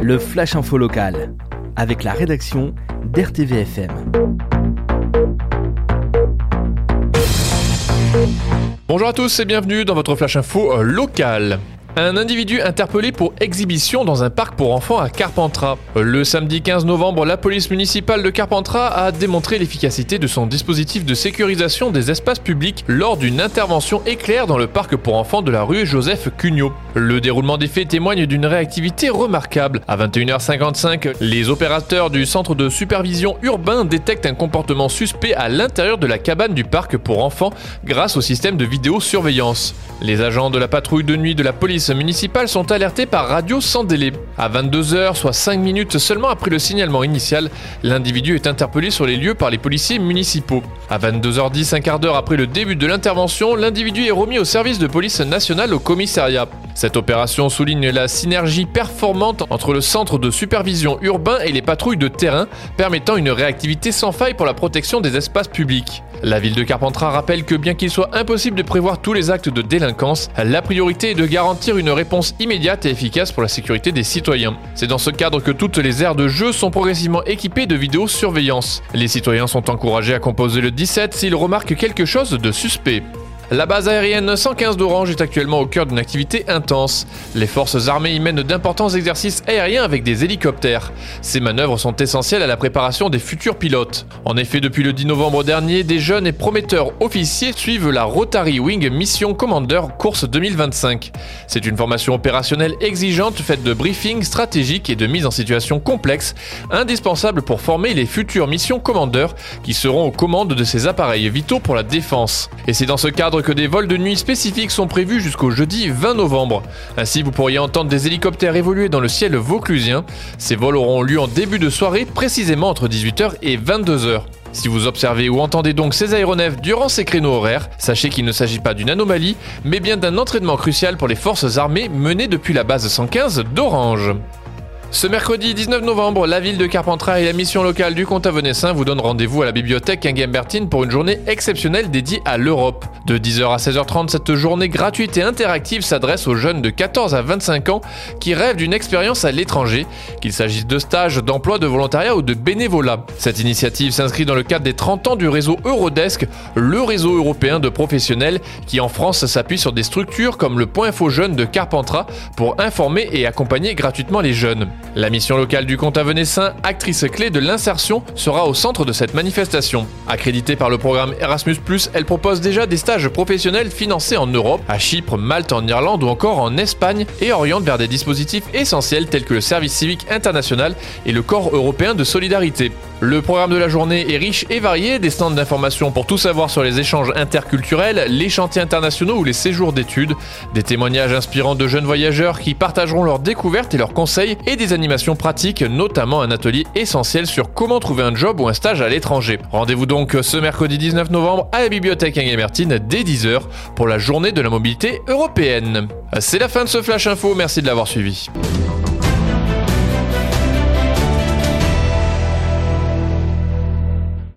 le Flash Info local, avec la rédaction d'RTVFM. Bonjour à tous et bienvenue dans votre Flash Info local. Un individu interpellé pour exhibition dans un parc pour enfants à Carpentras. Le samedi 15 novembre, la police municipale de Carpentras a démontré l'efficacité de son dispositif de sécurisation des espaces publics lors d'une intervention éclair dans le parc pour enfants de la rue Joseph Cugnot. Le déroulement des faits témoigne d'une réactivité remarquable. À 21h55, les opérateurs du centre de supervision urbain détectent un comportement suspect à l'intérieur de la cabane du parc pour enfants grâce au système de vidéosurveillance. Les agents de la patrouille de nuit de la police municipale sont alertés par radio sans délai. À 22h, soit 5 minutes seulement après le signalement initial, l'individu est interpellé sur les lieux par les policiers municipaux. À 22h10, un quart d'heure après le début de l'intervention, l'individu est remis au service de police nationale au commissariat. Cette opération souligne la synergie performante entre le centre de supervision urbain et les patrouilles de terrain, permettant une réactivité sans faille pour la protection des espaces publics. La ville de Carpentras rappelle que bien qu'il soit impossible de prévoir tous les actes de délinquance, la priorité est de garantir une réponse immédiate et efficace pour la sécurité des citoyens. C'est dans ce cadre que toutes les aires de jeu sont progressivement équipées de vidéosurveillance. Les citoyens sont encouragés à composer le 17 s'ils remarquent quelque chose de suspect. La base aérienne 115 d'Orange est actuellement au cœur d'une activité intense. Les forces armées y mènent d'importants exercices aériens avec des hélicoptères. Ces manœuvres sont essentielles à la préparation des futurs pilotes. En effet, depuis le 10 novembre dernier, des jeunes et prometteurs officiers suivent la Rotary Wing Mission Commander Course 2025. C'est une formation opérationnelle exigeante faite de briefings stratégiques et de mise en situation complexe, indispensable pour former les futurs missions commandeurs qui seront aux commandes de ces appareils vitaux pour la défense. Et c'est dans ce cadre que des vols de nuit spécifiques sont prévus jusqu'au jeudi 20 novembre. Ainsi, vous pourriez entendre des hélicoptères évoluer dans le ciel vauclusien. Ces vols auront lieu en début de soirée, précisément entre 18h et 22h. Si vous observez ou entendez donc ces aéronefs durant ces créneaux horaires, sachez qu'il ne s'agit pas d'une anomalie, mais bien d'un entraînement crucial pour les forces armées mené depuis la base 115 d'Orange. Ce mercredi 19 novembre, la ville de Carpentras et la mission locale du Comte Avenessin vous donnent rendez-vous à la bibliothèque Inguimbertine pour une journée exceptionnelle dédiée à l'Europe. De 10h à 16h30, cette journée gratuite et interactive s'adresse aux jeunes de 14 à 25 ans qui rêvent d'une expérience à l'étranger, qu'il s'agisse de stages, d'emploi, de volontariat ou de bénévolat. Cette initiative s'inscrit dans le cadre des 30 ans du réseau Eurodesk, le réseau européen de professionnels qui en France s'appuie sur des structures comme le Point Info Jeunes de Carpentras pour informer et accompagner gratuitement les jeunes. La mission locale du Comte Avenessin, actrice clé de l'insertion, sera au centre de cette manifestation. Accréditée par le programme Erasmus+, elle propose déjà des stages professionnels financés en Europe, à Chypre, Malte, en Irlande ou encore en Espagne, et oriente vers des dispositifs essentiels tels que le service civique international et le corps européen de solidarité. Le programme de la journée est riche et varié, des stands d'information pour tout savoir sur les échanges interculturels, les chantiers internationaux ou les séjours d'études, des témoignages inspirants de jeunes voyageurs qui partageront leurs découvertes et leurs conseils et des animations pratiques, notamment un atelier essentiel sur comment trouver un job ou un stage à l'étranger. Rendez-vous donc ce mercredi 19 novembre à la bibliothèque Inguimbertine dès 10h pour la journée de la mobilité européenne. C'est la fin de ce Flash Info, merci de l'avoir suivi.